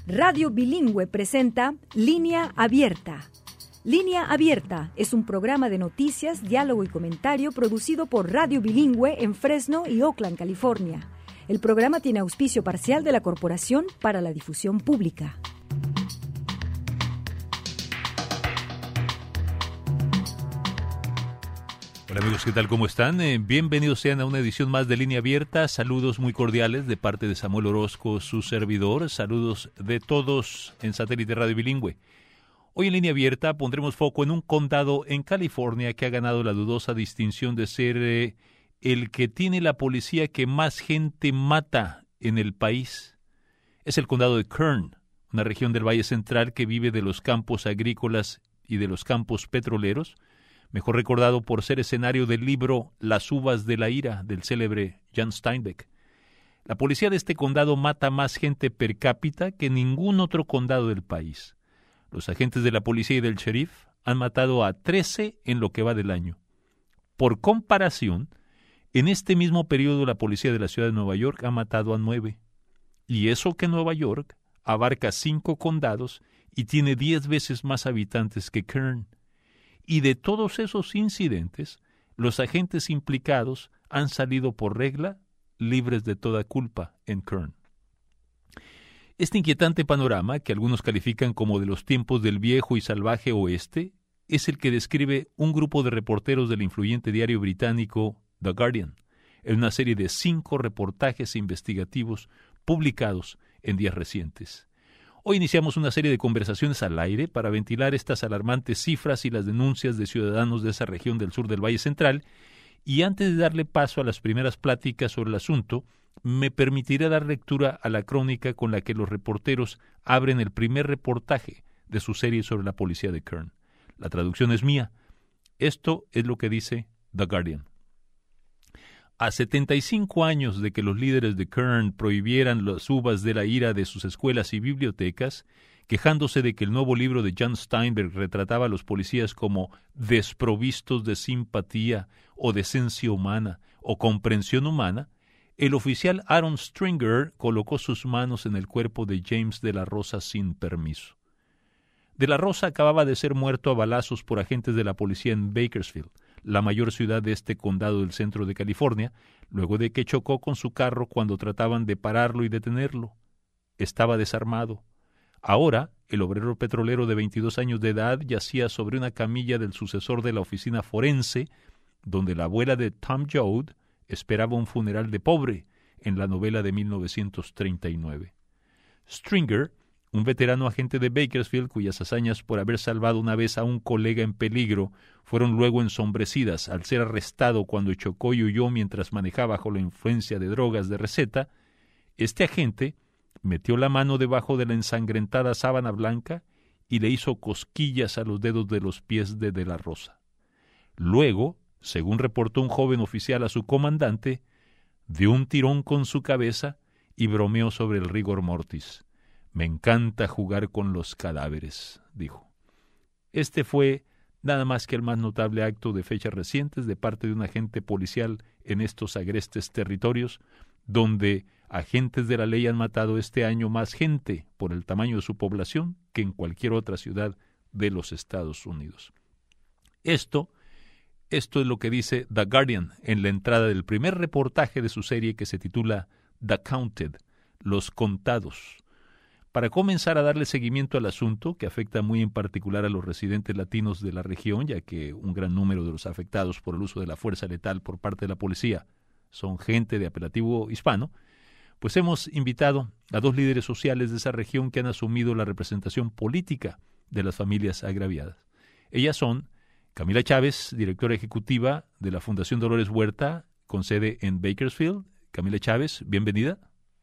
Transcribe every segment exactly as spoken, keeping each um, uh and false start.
Radio Bilingüe presenta Línea Abierta. Línea Abierta es un programa de noticias, diálogo y comentario producido por Radio Bilingüe en Fresno y Oakland, California. El programa tiene auspicio parcial de la Corporación para la Difusión Pública. Hola amigos, ¿qué tal? ¿Cómo están? Eh, bienvenidos sean a una edición más de Línea Abierta. Saludos muy cordiales de parte de Samuel Orozco, su servidor. Saludos de todos en Satélite Radio Bilingüe. Hoy en Línea Abierta pondremos foco en un condado en California que ha ganado la dudosa distinción de ser eh, el que tiene la policía que más gente mata en el país. Es el condado de Kern, una región del Valle Central que vive de los campos agrícolas y de los campos petroleros, mejor recordado por ser escenario del libro Las uvas de la ira, del célebre John Steinbeck. La policía de este condado mata más gente per cápita que ningún otro condado del país. Los agentes de la policía y del sheriff han matado a trece en lo que va del año. Por comparación, en este mismo periodo la policía de la ciudad de Nueva York ha matado a nueve. Y eso que Nueva York abarca cinco condados y tiene diez veces más habitantes que Kern. Y de todos esos incidentes, los agentes implicados han salido por regla libres de toda culpa en Kern. Este inquietante panorama, que algunos califican como de los tiempos del viejo y salvaje oeste, es el que describe un grupo de reporteros del influyente diario británico The Guardian, en una serie de cinco reportajes investigativos publicados en días recientes. Hoy iniciamos una serie de conversaciones al aire para ventilar estas alarmantes cifras y las denuncias de ciudadanos de esa región del sur del Valle Central, y antes de darle paso a las primeras pláticas sobre el asunto, me permitiré dar lectura a la crónica con la que los reporteros abren el primer reportaje de su serie sobre la policía de Kern. La traducción es mía. Esto es lo que dice The Guardian. A setenta y cinco años de que los líderes de Kern prohibieran las uvas de la ira de sus escuelas y bibliotecas, quejándose de que el nuevo libro de John Steinbeck retrataba a los policías como desprovistos de simpatía o decencia humana o comprensión humana, el oficial Aaron Stringer colocó sus manos en el cuerpo de James de la Rosa sin permiso. De la Rosa acababa de ser muerto a balazos por agentes de la policía en Bakersfield, la mayor ciudad de este condado del centro de California, luego de que chocó con su carro cuando trataban de pararlo y detenerlo. Estaba desarmado. Ahora, el obrero petrolero de veintidós años de edad yacía sobre una camilla del sucesor de la oficina forense, donde la abuela de Tom Joad esperaba un funeral de pobre en la novela de mil novecientos treinta y nueve. Stringer, un veterano agente de Bakersfield cuyas hazañas por haber salvado una vez a un colega en peligro fueron luego ensombrecidas al ser arrestado cuando chocó y huyó mientras manejaba bajo la influencia de drogas de receta, este agente metió la mano debajo de la ensangrentada sábana blanca y le hizo cosquillas a los dedos de los pies de De la Rosa. Luego, según reportó un joven oficial a su comandante, dio un tirón con su cabeza y bromeó sobre el rigor mortis. «Me encanta jugar con los cadáveres», dijo. Este fue nada más que el más notable acto de fechas recientes de parte de un agente policial en estos agrestes territorios, donde agentes de la ley han matado este año más gente por el tamaño de su población que en cualquier otra ciudad de los Estados Unidos. Esto, esto es lo que dice The Guardian en la entrada del primer reportaje de su serie que se titula The Counted, Los Contados. Para comenzar a darle seguimiento al asunto, que afecta muy en particular a los residentes latinos de la región, ya que un gran número de los afectados por el uso de la fuerza letal por parte de la policía son gente de apelativo hispano, pues hemos invitado a dos líderes sociales de esa región que han asumido la representación política de las familias agraviadas. Ellas son Camila Chávez, directora ejecutiva de la Fundación Dolores Huerta, con sede en Bakersfield. Camila Chávez, bienvenida.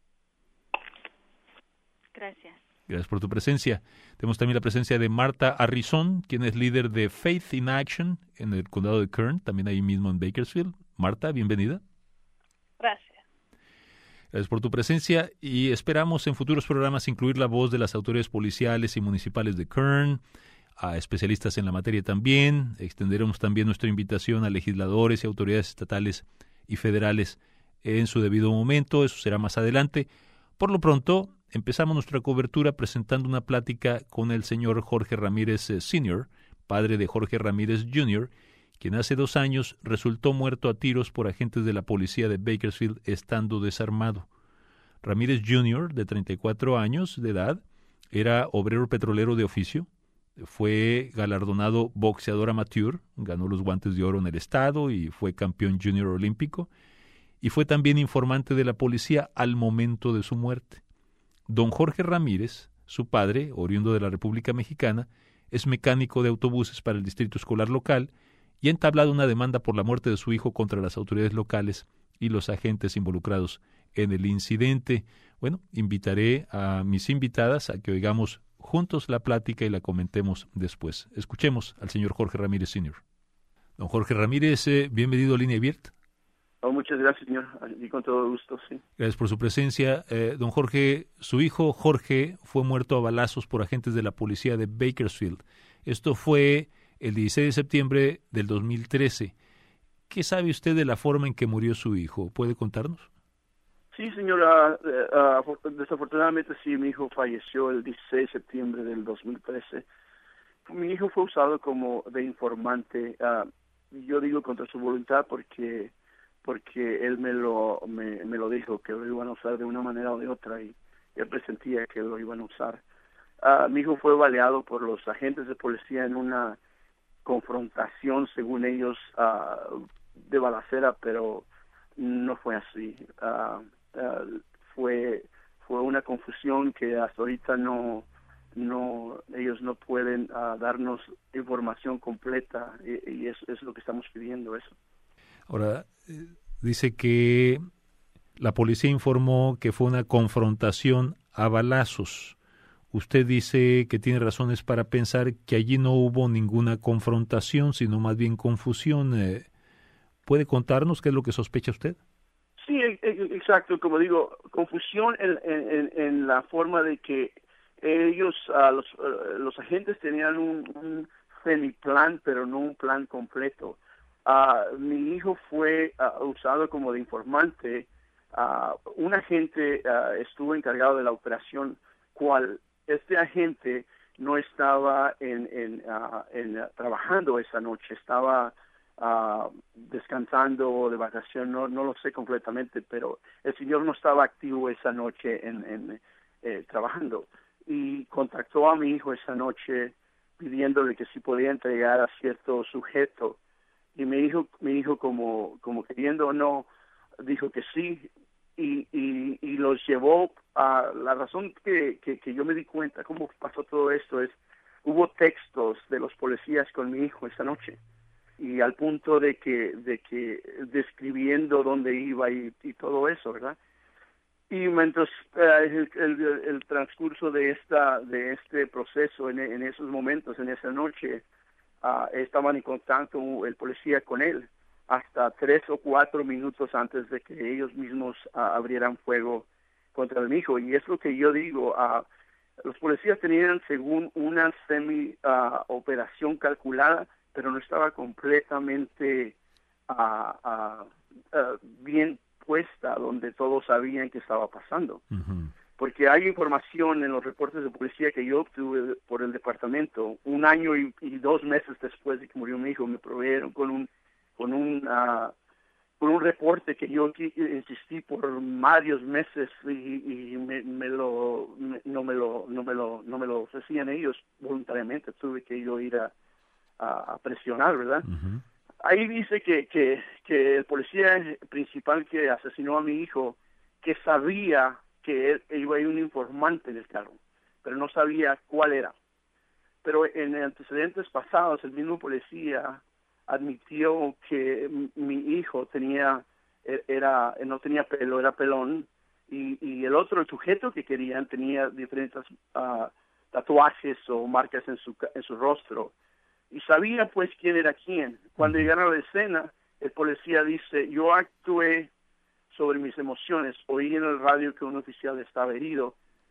Gracias. Gracias por tu presencia. Tenemos también la presencia de Marta Arrizón, quien es líder de Faith in Action en el condado de Kern, también ahí mismo en Bakersfield. Marta, bienvenida. Gracias. Gracias por tu presencia y esperamos en futuros programas incluir la voz de las autoridades policiales y municipales de Kern, a especialistas en la materia también. Extenderemos también nuestra invitación a legisladores y autoridades estatales y federales en su debido momento. Eso será más adelante. Por lo pronto, empezamos nuestra cobertura presentando una plática con el señor Jorge Ramírez eh, senior, padre de Jorge Ramírez junior, quien hace dos años resultó muerto a tiros por agentes de la policía de Bakersfield estando desarmado. Ramírez junior, de treinta y cuatro años de edad, era obrero petrolero de oficio, fue galardonado boxeador amateur, ganó los guantes de oro en el estado y fue campeón junior olímpico, y fue también informante de la policía al momento de su muerte. Don Jorge Ramírez, su padre, oriundo de la República Mexicana, es mecánico de autobuses para el distrito escolar local y ha entablado una demanda por la muerte de su hijo contra las autoridades locales y los agentes involucrados en el incidente. Bueno, invitaré a mis invitadas a que oigamos juntos la plática y la comentemos después. Escuchemos al señor Jorge Ramírez senior. Don Jorge Ramírez, eh, bienvenido a Línea Abierta. Oh, muchas gracias, señor, y con todo gusto, sí. Gracias por su presencia. Eh, don Jorge, su hijo Jorge fue muerto a balazos por agentes de la policía de Bakersfield. Esto fue el dieciséis de septiembre del dos mil trece. ¿Qué sabe usted de la forma en que murió su hijo? ¿Puede contarnos? Sí, señora, uh, uh, desafortunadamente sí, mi hijo falleció el dieciséis de septiembre del dos mil trece. Mi hijo fue usado como de informante, uh, yo digo contra su voluntad porque porque él me lo me, me lo dijo, que lo iban a usar de una manera o de otra, y él presentía que lo iban a usar. Uh, mi hijo fue baleado por los agentes de policía en una confrontación, según ellos, uh, de balacera, pero no fue así. Uh, uh, fue fue una confusión que hasta ahorita no no ellos no pueden uh, darnos información completa, y, y es, es lo que estamos pidiendo, eso. Ahora, eh, dice que la policía informó que fue una confrontación a balazos. Usted dice que tiene razones para pensar que allí no hubo ninguna confrontación, sino más bien confusión. Eh, ¿Puede contarnos qué es lo que sospecha usted? Sí, exacto. Como digo, confusión en, en, en la forma de que ellos, uh, los, uh, los agentes tenían un, un semiplan, pero no un plan completo. Uh, mi hijo fue uh, usado como de informante. Uh, un agente uh, estuvo encargado de la operación, cual este agente no estaba en, en, uh, en uh, trabajando esa noche, estaba uh, descansando de vacación, no, no lo sé completamente, pero el señor no estaba activo esa noche en, en eh, trabajando, y contactó a mi hijo esa noche pidiéndole que si podía entregar a cierto sujeto. Y mi hijo, mi hijo como, como queriendo o no, dijo que sí, y, y, y los llevó a la razón que, que, que yo me di cuenta cómo pasó todo esto es, hubo textos de los policías con mi hijo esa noche, y al punto de que, de que describiendo dónde iba y, y todo eso, ¿verdad? Y mientras uh, el, el, el transcurso de esta, de este proceso en, en esos momentos, en esa noche, Uh, estaban en contacto el policía con él hasta tres o cuatro minutos antes de que ellos mismos uh, abrieran fuego contra mi hijo. Y es lo que yo digo, uh, los policías tenían según una semi uh, operación calculada, pero no estaba completamente uh, uh, uh, bien puesta donde todos sabían qué estaba pasando. Uh-huh. Porque hay información en los reportes de policía que yo obtuve por el departamento un año y, y dos meses después de que murió mi hijo, me proveyeron con un con un uh, con un reporte que yo insistí por varios meses y, y me, me lo me, no me lo no me lo no me lo ofrecían ellos voluntariamente, tuve que yo ir a, a, a presionar, ¿verdad? Uh-huh. Ahí dice que, que que el policía principal que asesinó a mi hijo, que sabía que él, iba a ir un informante en el carro, pero no sabía cuál era. Pero en antecedentes pasados, el mismo policía admitió que mi hijo tenía, era, no tenía pelo, era pelón, y, y el otro, el sujeto que querían, tenía diferentes uh, tatuajes o marcas en su, en su rostro, y sabía pues quién era quién. Cuando llegaron a la escena, el policía dice, yo actué sobre mis emociones, oí en el radio que un oficial estaba herido,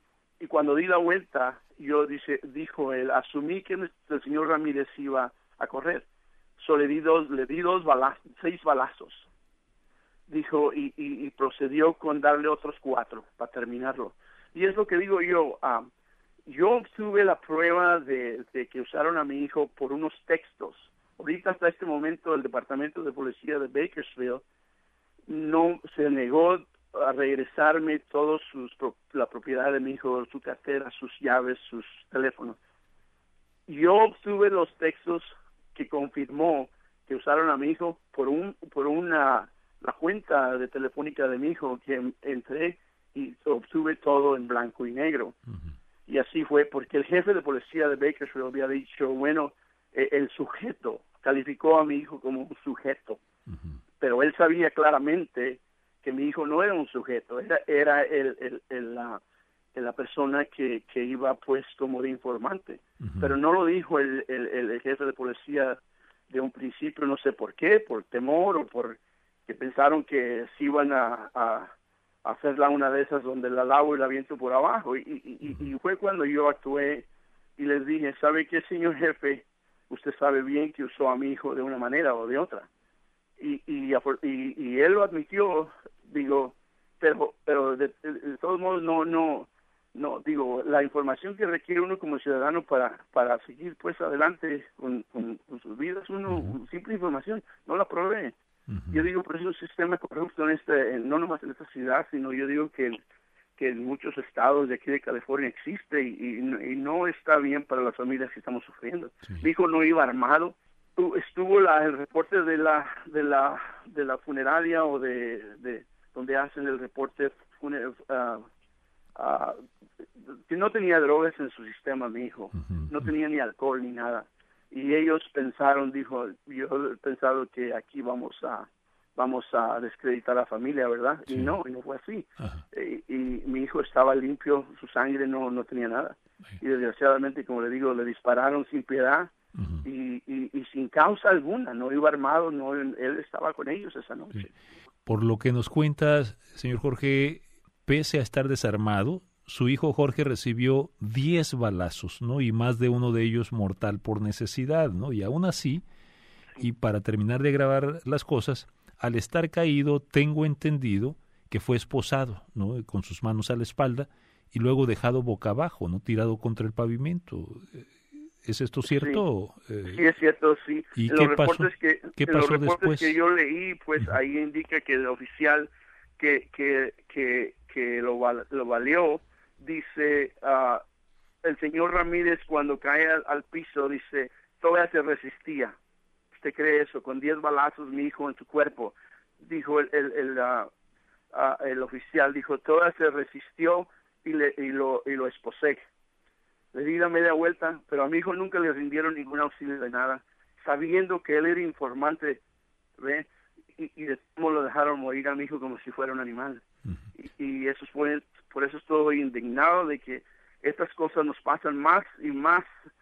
y cuando di la vuelta, yo dice, dijo él, asumí que el señor Ramírez iba a correr, so le di dos, le di dos balazos, seis balazos, dijo, y, y, y procedió con darle otros cuatro para terminarlo. Y es lo que digo yo, um, yo obtuve la prueba de, de que usaron a mi hijo por unos textos. Ahorita hasta este momento el Departamento de Policía de Bakersfield no se negó a regresarme todos sus la propiedad de mi hijo, su cartera, sus llaves, sus teléfonos. Yo obtuve los textos que confirmó que usaron a mi hijo por un por una la cuenta de telefónica de mi hijo, que entré y obtuve todo en blanco y negro. Uh-huh. Y así fue porque el jefe de policía de Bakersfield había dicho, bueno, eh, el sujeto calificó a mi hijo como un sujeto, uh-huh. pero él sabía claramente que mi hijo no era un sujeto, era era el, el, el la la persona que, que iba pues como de informante, uh-huh. pero no lo dijo el, el, el jefe de policía de un principio, no sé por qué, por temor o por que pensaron que se iban a, a, a hacerla una de esas donde la lavo y la viento por abajo, y, y, y y fue cuando yo actué y les dije, ¿sabe qué, señor jefe? Usted sabe bien que usó a mi hijo de una manera o de otra, y y, y, y él lo admitió, digo, pero pero de, de, de todos modos no no no digo la información que requiere uno como ciudadano para para seguir pues adelante con, con, con sus vidas, uno uh-huh. simple información no la provee. Uh-huh. Yo digo, por eso el sistema corrupto en este, no nomás en esta ciudad, sino yo digo que que en muchos estados de aquí de California existe y, y, y no está bien para las familias que estamos sufriendo. Sí. Mi hijo no iba armado. Estuvo la, el reporte de la de la de la funeraria o de, de donde hacen el reporte funer, uh, uh, que no tenía drogas en su sistema mi hijo, uh-huh. no tenía ni alcohol ni nada, y ellos pensaron, dijo, yo he pensado que aquí vamos a vamos a descreditar a la familia, ¿verdad? Sí. Y no, y no fue así. Y, y mi hijo estaba limpio, su sangre no no tenía nada, sí. y desgraciadamente, como le digo, le dispararon sin piedad. Uh-huh. Y, y, y sin causa alguna, no iba armado, no, él estaba con ellos esa noche. Sí. Por lo que nos cuentas, señor Jorge, pese a estar desarmado, su hijo Jorge recibió diez balazos, ¿no? Y más de uno de ellos mortal por necesidad, ¿no? Y aún así, y para terminar de grabar las cosas, al estar caído, tengo entendido que fue esposado, ¿no? Con sus manos a la espalda y luego dejado boca abajo, ¿no? Tirado contra el pavimento. ¿Es esto cierto? Sí, eh, sí es cierto, sí. ¿Y en qué los pasó, reportes que, ¿qué pasó en los reportes después? que yo leí, pues uh-huh. ahí indica que el oficial que que que, que lo, lo valió, dice, uh, el señor Ramírez cuando cae al, al piso, dice, todavía se resistía. ¿Usted cree eso? Con diez balazos, mi hijo, en su cuerpo. Dijo el el, el, uh, uh, el oficial, dijo, todavía se resistió y, le, y, lo, y lo esposé. Le di la media vuelta, pero a mi hijo nunca le rindieron ningún auxilio de nada, sabiendo que él era informante, ¿ve? Y, y de cómo lo dejaron morir a mi hijo como si fuera un animal. Uh-huh. Y, y eso fue, por eso estoy indignado de que estas cosas nos pasan más y más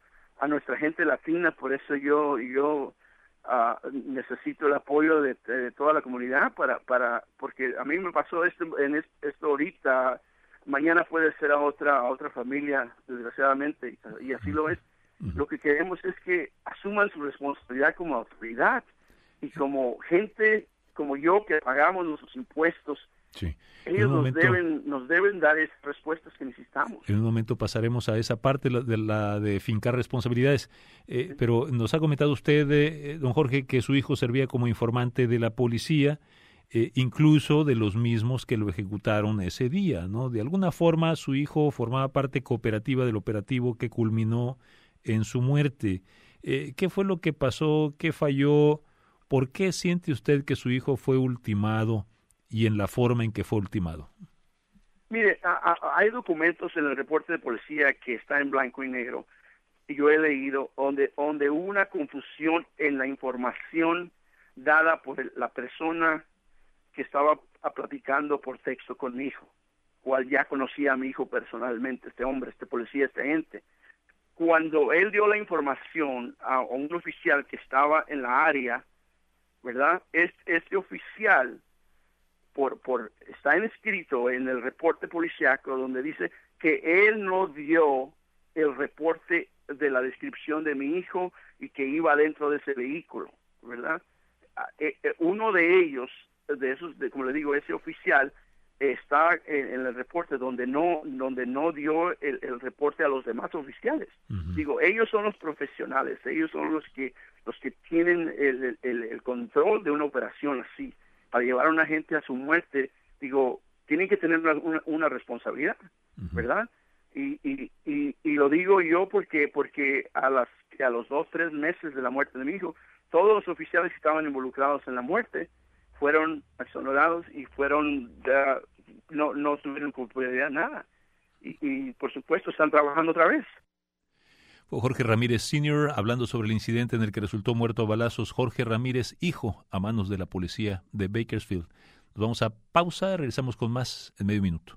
a nuestra gente latina, por eso yo yo uh, necesito el apoyo de, de toda la comunidad para para porque a mí me pasó esto en esto ahorita. Mañana puede ser a otra a otra familia, desgraciadamente, y así lo es. Uh-huh. Lo que queremos es que asuman su responsabilidad como autoridad y como gente como yo que pagamos nuestros impuestos. Sí. Ellos momento, nos deben nos deben dar esas respuestas que necesitamos. En un momento pasaremos a esa parte de la de fincar responsabilidades, eh, sí. Pero nos ha comentado usted, eh, don Jorge, que su hijo servía como informante de la policía, Eh, incluso de los mismos que lo ejecutaron ese día, ¿no? De alguna forma su hijo formaba parte cooperativa del operativo que culminó en su muerte. Eh, ¿Qué fue lo que pasó? ¿Qué falló? ¿Por qué siente usted que su hijo fue ultimado y en la forma en que fue ultimado? Mire, a, a, hay documentos en el reporte de policía que está en blanco y negro, y yo he leído, donde, donde hubo una confusión en la información dada por el, la persona que estaba platicando por texto con mi hijo, cual ya conocía a mi hijo personalmente, este hombre, este policía, este ente. Cuando él dio la información a, a un oficial que estaba en la área, ¿verdad? Este, este oficial, por, por está en escrito en el reporte policíaco, donde dice que él no dio el reporte de la descripción de mi hijo y que iba dentro de ese vehículo, ¿verdad? Eh, eh, uno de ellos, de esos, de, como le digo, ese oficial, está en, en el reporte donde no donde no dio el, el reporte a los demás oficiales. Uh-huh. Digo, ellos son los profesionales, ellos son los que los que tienen el, el, el control de una operación así, para llevar a una gente a su muerte. Digo, tienen que tener una, una, una responsabilidad, uh-huh. ¿verdad? Y, y, y, y lo digo yo porque porque a las a los dos, tres meses de la muerte de mi hijo, todos los oficiales que estaban involucrados en la muerte fueron exonerados y fueron, uh, no, no tuvieron culpabilidad nada. Y, y por supuesto están trabajando otra vez. Fue Jorge Ramírez senior hablando sobre el incidente en el que resultó muerto a balazos Jorge Ramírez, hijo, a manos de la policía de Bakersfield. Nos vamos a pausa, regresamos con más en medio minuto.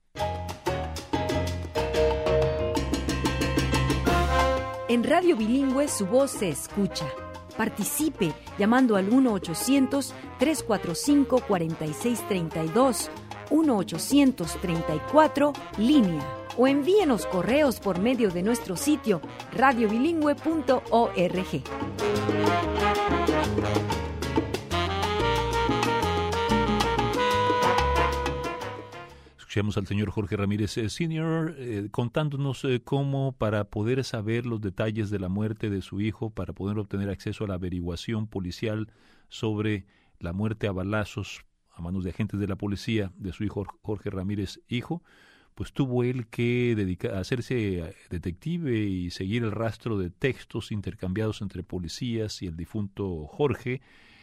En Radio Bilingüe su voz se escucha. Participe llamando al uno ochocientos, tres cuatro cinco, cuatro seis tres dos, uno ochocientos treinta y cuatro, línea, o envíenos correos por medio de nuestro sitio radio bilingüe punto org. Escuchamos al señor Jorge Ramírez eh, senior eh, contándonos eh, cómo para poder saber los detalles de la muerte de su hijo, para poder obtener acceso a la averiguación policial sobre la muerte a balazos a manos de agentes de la policía de su hijo Jorge Ramírez, hijo, pues tuvo él que dedicar, hacerse detective y seguir el rastro de textos intercambiados entre policías y el difunto Jorge.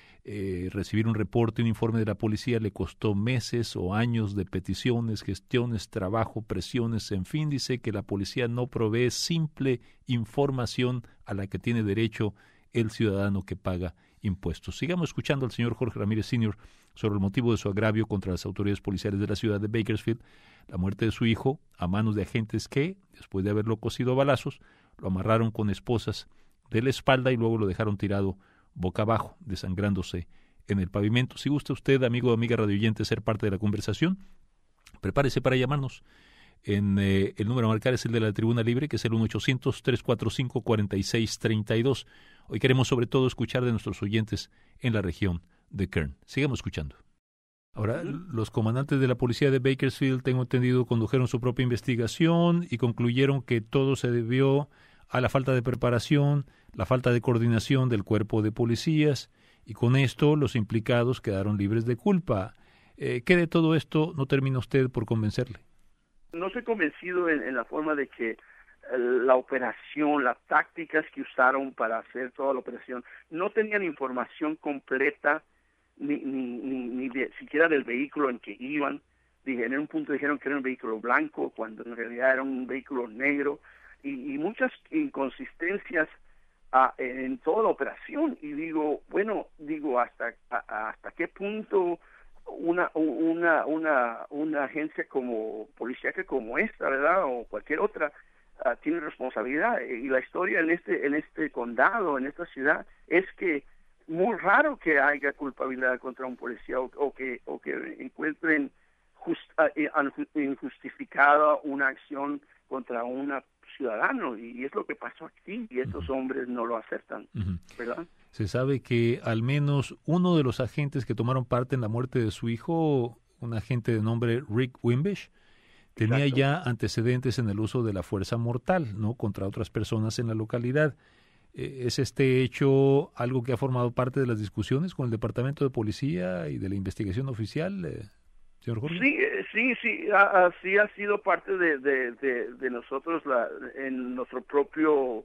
Eh, recibir un reporte, un informe de la policía le costó meses o años de peticiones, gestiones, trabajo, presiones, en fin, dice que la policía no provee simple información a la que tiene derecho el ciudadano que paga impuestos. Sigamos escuchando al señor Jorge Ramírez senior sobre el motivo de su agravio contra las autoridades policiales de la ciudad de Bakersfield, la muerte de su hijo a manos de agentes que, después de haberlo cosido a balazos, lo amarraron con esposas de la espalda y luego lo dejaron tirado boca abajo, desangrándose en el pavimento. Si gusta usted, amigo o amiga radioyente, ser parte de la conversación, prepárese para llamarnos. En, eh, el número a marcar es el de la Tribuna Libre, que es el uno ochocientos, tres cuatro cinco, cuatro seis tres dos. Hoy queremos sobre todo escuchar de nuestros oyentes en la región de Kern. Sigamos escuchando. Ahora, los comandantes de la policía de Bakersfield, tengo entendido, condujeron su propia investigación y concluyeron que todo se debió a la falta de preparación, la falta de coordinación del cuerpo de policías, y con esto los implicados quedaron libres de culpa. Eh, ¿Qué de todo esto no termina usted por convencerle? No estoy convencido en, en la forma de que eh, la operación, las tácticas que usaron para hacer toda la operación, no tenían información completa, ni, ni, ni, ni de, siquiera del vehículo en que iban. Dije, en un punto dijeron que era un vehículo blanco, cuando en realidad era un vehículo negro. Y, y muchas inconsistencias uh, en toda la operación. Y digo, bueno, digo, hasta a, hasta qué punto una una una una agencia como policíaca como esta, ¿verdad? O cualquier otra uh, tiene responsabilidad. Y la historia en este en este condado, en esta ciudad, es que muy raro que haya culpabilidad contra un policía o, o que o que encuentren just, uh, injustificada una acción contra una ciudadano, y es lo que pasó aquí, y estos uh-huh. hombres no lo aceptan, uh-huh. ¿verdad? Se sabe que al menos uno de los agentes que tomaron parte en la muerte de su hijo, un agente de nombre Rick Wimbish, tenía Exacto. ya antecedentes en el uso de la fuerza mortal, ¿no?, contra otras personas en la localidad. ¿Es este hecho algo que ha formado parte de las discusiones con el Departamento de Policía y de la investigación oficial, eh, señor Jorge? Sí, sí, sí, así ha sido parte de, de, de, de nosotros la, en nuestro propio uh,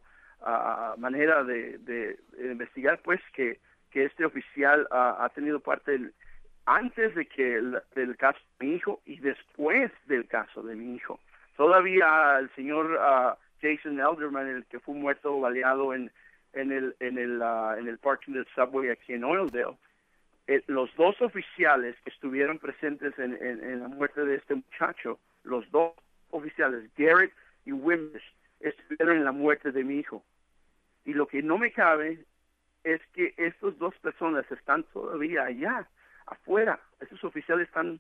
manera de, de, de investigar, pues que, que este oficial uh, ha tenido parte del, antes de que el, del caso de mi hijo y después del caso de mi hijo. Todavía el señor uh, Jason Elderman, el que fue muerto baleado en en el en el uh, en el parking del subway aquí en Oildale. Eh, los dos oficiales que estuvieron presentes en, en, en la muerte de este muchacho, los dos oficiales, Garrett y Wimbish, estuvieron en la muerte de mi hijo. Y lo que no me cabe es que estas dos personas están todavía allá, afuera. Estos oficiales están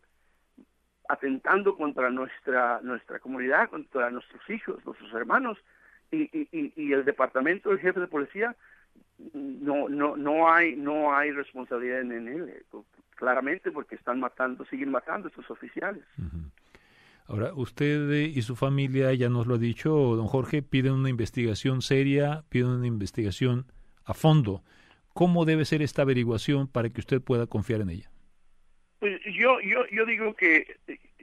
atentando contra nuestra nuestra comunidad, contra nuestros hijos, nuestros hermanos, y, y, y el departamento, el jefe de policía, no no no hay no hay responsabilidad en él. claramente porque están matando, siguen matando a estos oficiales. Uh-huh. Ahora, usted y su familia, ya nos lo ha dicho, don Jorge, piden una investigación seria, piden una investigación a fondo. ¿Cómo debe ser esta averiguación para que usted pueda confiar en ella? Pues yo yo yo digo que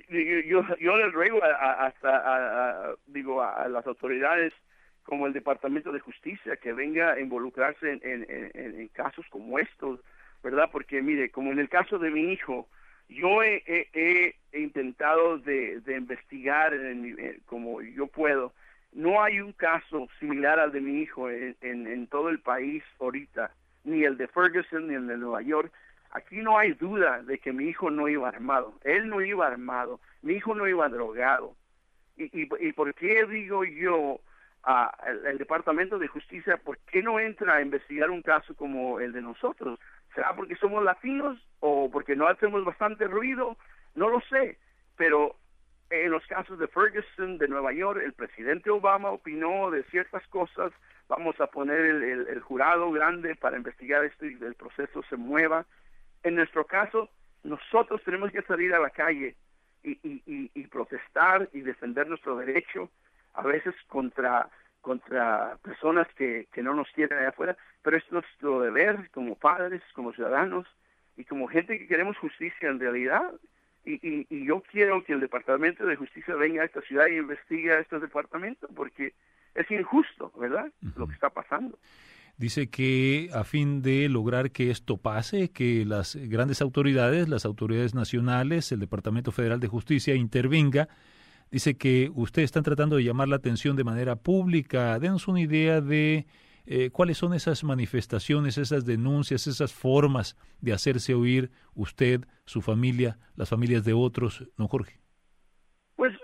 yo yo le ruego a, a, hasta a, a, digo a las autoridades como el Departamento de Justicia que venga a involucrarse en, en, en, en casos como estos, ¿verdad? Porque mire, como en el caso de mi hijo, yo he, he, he intentado de, de investigar en, en, como yo puedo. No hay un caso similar al de mi hijo en, en, en todo el país ahorita, ni el de Ferguson ni el de Nueva York. Aquí no hay duda de que mi hijo no iba armado. Él no iba armado. Mi hijo no iba drogado. ¿Y, y, y por qué digo yo, uh, el, el Departamento de Justicia, por qué no entra a investigar un caso como el de nosotros? ¿Será porque somos latinos o porque no hacemos bastante ruido? No lo sé. Pero en los casos de Ferguson, de Nueva York, el presidente Obama opinó de ciertas cosas. Vamos a poner el, el, el jurado grande para investigar esto y el proceso se mueva. En nuestro caso, nosotros tenemos que salir a la calle y, y, y, y protestar y defender nuestro derecho, a veces contra contra personas que, que no nos quieren allá afuera, pero esto es nuestro deber como padres, como ciudadanos y como gente que queremos justicia en realidad. Y, y, y yo quiero que el Departamento de Justicia venga a esta ciudad y investigue a este departamento porque es injusto, ¿verdad? Uh-huh. Lo que está pasando. Dice que a fin de lograr que esto pase, que las grandes autoridades, las autoridades nacionales, el Departamento Federal de Justicia intervenga, dice que ustedes están tratando de llamar la atención de manera pública. Denos una idea de eh, cuáles son esas manifestaciones, esas denuncias, esas formas de hacerse oír usted, su familia, las familias de otros, don Jorge. Pues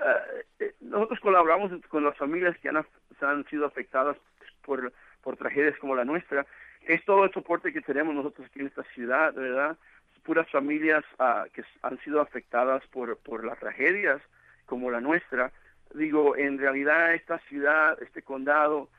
uh, nosotros colaboramos con las familias que han, han sido afectadas por... por tragedias como la nuestra. Es todo el soporte que tenemos nosotros aquí en esta ciudad, ¿verdad? Puras familias uh, que han sido afectadas por, por las tragedias como la nuestra. Digo, en realidad esta ciudad, este condado,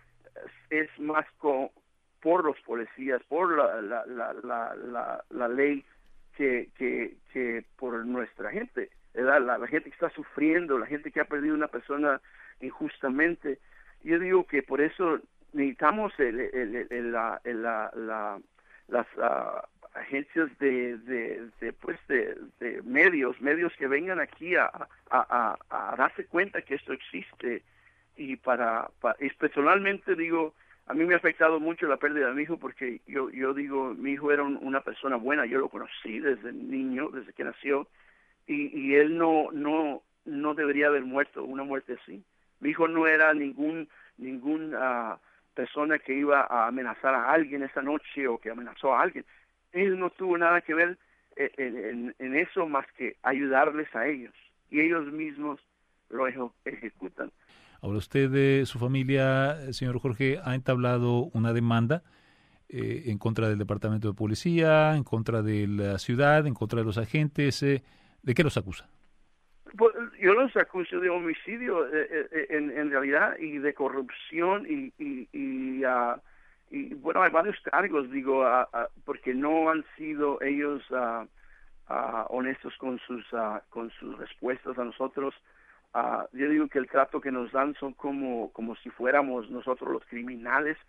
es más con, por los policías, por la, la, la, la, la, la ley que, que, que por nuestra gente, ¿verdad? La, la gente que está sufriendo, la gente que ha perdido una persona injustamente. Yo digo que por eso necesitamos el, el, el, el, la, el, la, la, las uh, agencias de, de, de pues de, de medios, medios que vengan aquí a, a, a, a darse cuenta que esto existe. Y para, para y personalmente digo, a mí me ha afectado mucho la pérdida de mi hijo porque yo yo digo, mi hijo era un, una persona buena, yo lo conocí desde niño, desde que nació, y, y él no no no debería haber muerto una muerte así. Mi hijo no era ningún ningún uh, persona que iba a amenazar a alguien esa noche o que amenazó a alguien. Él no tuvo nada que ver en, en, en eso más que ayudarles a ellos. Y ellos mismos lo ejecutan. Ahora usted, eh, su familia, señor Jorge, ha entablado una demanda eh, en contra del Departamento de Policía, en contra de la ciudad, en contra de los agentes. Eh, ¿De qué los acusa? Pues, yo los acuso de homicidio eh, eh, en, en realidad y de corrupción y y, y, uh, y bueno, hay varios cargos, digo, uh, uh, porque no han sido ellos uh, uh, honestos con sus uh, con sus respuestas a nosotros. Uh, yo digo que el trato que nos dan son como como si fuéramos nosotros los criminales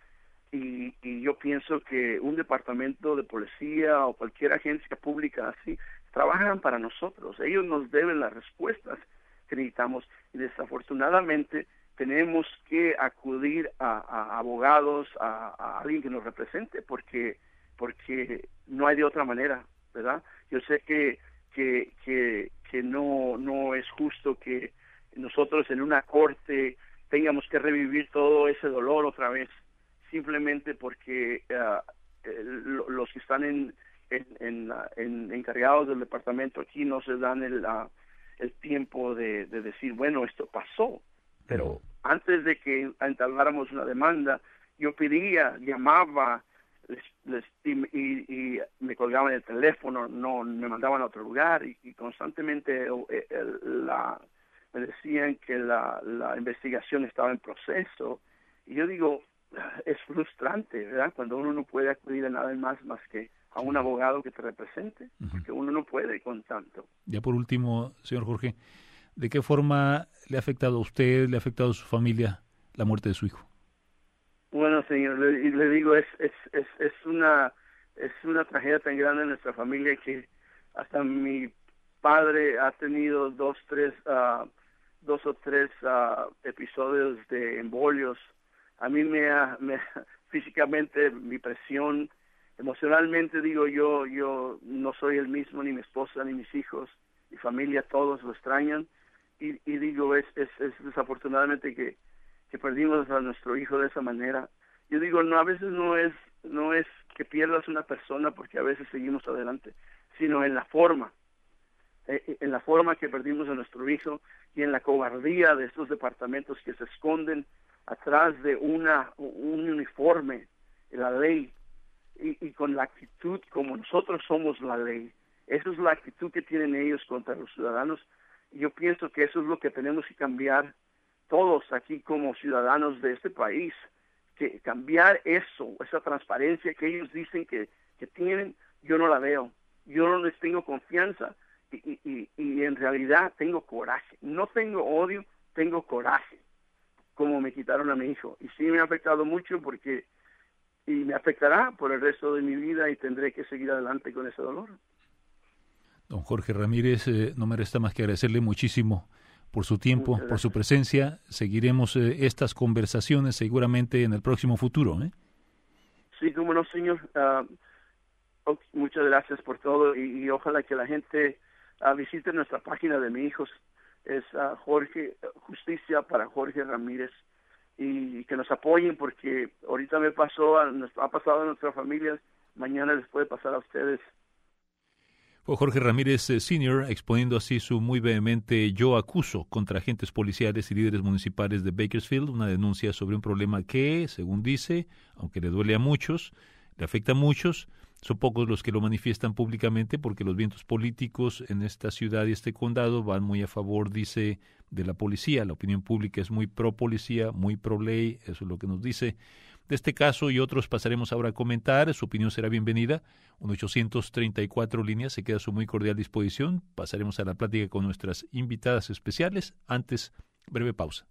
y, y yo pienso que un departamento de policía o cualquier agencia pública así trabajan para nosotros, ellos nos deben las respuestas que necesitamos y desafortunadamente tenemos que acudir a, a abogados, a, a alguien que nos represente porque porque no hay de otra manera, ¿verdad? Yo sé que que que, que no no es justo que nosotros en una corte tengamos que revivir todo ese dolor otra vez simplemente porque uh, los que están en En, en, en encargados del departamento aquí no se dan el, uh, el tiempo de, de decir, bueno, esto pasó, pero uh-huh. antes de que entabláramos una demanda, yo pedía, llamaba, les, les, y, y, y me colgaban el teléfono, no me mandaban a otro lugar y, y constantemente el, el, la, me decían que la, la investigación estaba en proceso y yo digo, es frustrante, ¿verdad? Cuando uno no puede acudir a nada más más que a un abogado que te represente, porque uno no puede con tanto. Ya por último, señor Jorge, ¿de qué forma le ha afectado a usted, le ha afectado a su familia la muerte de su hijo? Bueno, señor, le, le digo, es, es, es, es una es una tragedia tan grande en nuestra familia que hasta mi padre ha tenido dos, tres, uh, dos o tres uh, episodios de embolios. A mí me ha, me, físicamente, mi presión, emocionalmente, digo yo, yo no soy el mismo, ni mi esposa, ni mis hijos, mi familia, todos lo extrañan. Y, y digo, es, es, es desafortunadamente que, que perdimos a nuestro hijo de esa manera. Yo digo, no, a veces no es, no es que pierdas una persona porque a veces seguimos adelante, sino en la forma, eh, en la forma que perdimos a nuestro hijo y en la cobardía de estos departamentos que se esconden atrás de una un uniforme, la ley, y, y con la actitud como nosotros somos la ley. Esa es la actitud que tienen ellos contra los ciudadanos. Y yo pienso que eso es lo que tenemos que cambiar todos aquí como ciudadanos de este país, que cambiar eso, esa transparencia que ellos dicen que, que tienen, yo no la veo. Yo no les tengo confianza y, y, y en realidad tengo coraje. No tengo odio, tengo coraje, como me quitaron a mi hijo. Y sí me ha afectado mucho porque, y me afectará por el resto de mi vida y tendré que seguir adelante con ese dolor. Don Jorge Ramírez, eh, no me resta más que agradecerle muchísimo por su tiempo, por su presencia. Seguiremos eh, estas conversaciones seguramente en el próximo futuro, ¿eh? Sí, cómo no, señor. Uh, okay, muchas gracias por todo y, y ojalá que la gente uh, visite nuestra página de mi hijo. Es uh, Jorge Justicia para Jorge Ramírez y, y que nos apoyen porque ahorita me pasó, a, nos ha pasado a nuestra familia, mañana les puede pasar a ustedes. Fue Jorge Ramírez eh, Senior exponiendo así su muy vehemente yo acuso contra agentes policiales y líderes municipales de Bakersfield, una denuncia sobre un problema que, según dice, aunque le duele a muchos, le afecta a muchos, son pocos los que lo manifiestan públicamente porque los vientos políticos en esta ciudad y este condado van muy a favor, dice, de la policía. La opinión pública es muy pro policía, muy pro ley, eso es lo que nos dice. De este caso y otros pasaremos ahora a comentar, su opinión será bienvenida. Un ochocientos treinta y cuatro líneas se queda a su muy cordial disposición. Pasaremos a la plática con nuestras invitadas especiales. Antes, breve pausa.